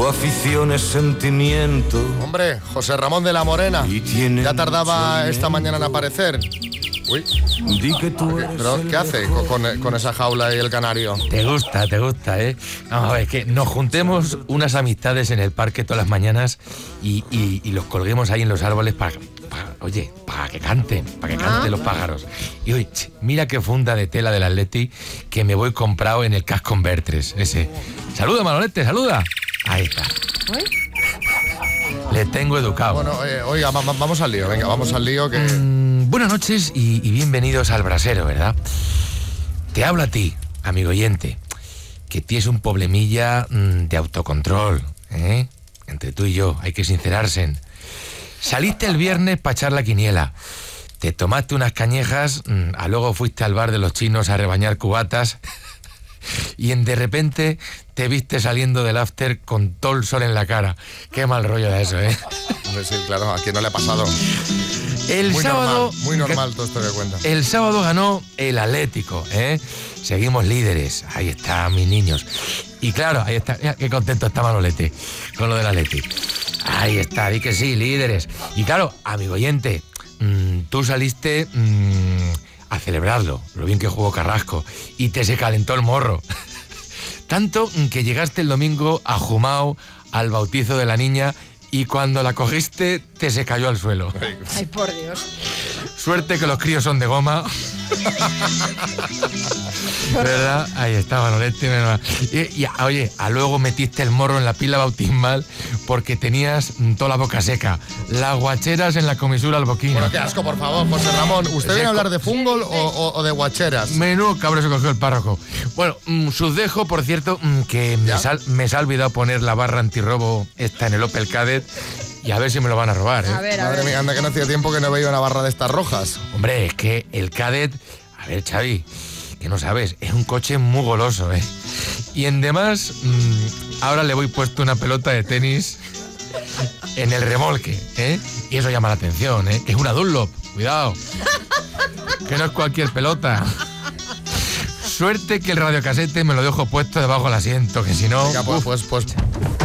Tu afición es sentimiento. Hombre, José Ramón de la Morena. Ya tardaba esta mañana en aparecer. Uy. Di que tú eres. ¿Pero qué hace con esa jaula y el canario? Te gusta, ¿eh? Vamos a ver, que nos juntemos unas amistades en el parque todas las mañanas y los colguemos ahí en los árboles para que canten los pájaros. Y oye, mira qué funda de tela del Atleti que me voy comprado en el Cash Converters, ese. Saluda, Manolete, saluda. Ahí está. Le tengo educado. Bueno, oiga, vamos al lío, venga, vamos al lío que... Buenas noches y bienvenidos al Brasero, ¿verdad? Te hablo a ti, amigo oyente, que tienes un problemilla de autocontrol, ¿eh? Entre tú y yo, hay que sincerarse. Saliste el viernes para echar la quiniela, te tomaste unas cañejas, luego fuiste al bar de los chinos a rebañar cubatas y de repente te viste saliendo del after con todo el sol en la cara. Qué mal rollo de eso, ¿eh? Sí, claro, a quien no le ha pasado. El sábado... Muy normal todo esto que cuenta. El sábado ganó el Atlético, ¿eh? Seguimos líderes. Ahí están mis niños. Y claro, ahí está. Mira, qué contento está Manolete con lo del Atlético. Ahí está, di que sí, líderes. Y claro, amigo oyente, tú saliste a celebrarlo, lo bien que jugó Carrasco, y te se calentó el morro. Tanto que llegaste el domingo ajumao al bautizo de la niña y cuando la cogiste te se cayó al suelo. Ay, por Dios. Suerte que los críos son de goma. ¿Verdad? Ahí está, Manolete. Oye, luego metiste el morro en la pila bautismal porque tenías toda la boca seca. Las guacheras en la comisura al boquino. Bueno, qué asco, por favor, José Ramón. ¿Usted viene a hablar de fútbol o de guacheras? Menú cabrón se cogió el párroco. Bueno, sus dejo, por cierto, que me se ha olvidado poner la barra antirrobo esta en el Opel Kadett. Y a ver si me lo van a robar, ¿eh? A ver. Madre mía, anda que no hacía tiempo que no veía una barra de estas rojas. Hombre, es que el Kadett... A ver, Xavi, que no sabes, es un coche muy goloso, ¿eh? Y en demás, ahora le voy puesto una pelota de tenis en el remolque, ¿eh? Y eso llama la atención, ¿eh? Que es una Dunlop, cuidado. Que no es cualquier pelota. Suerte que el radiocasete me lo dejo puesto debajo del asiento, que si no... Venga, pues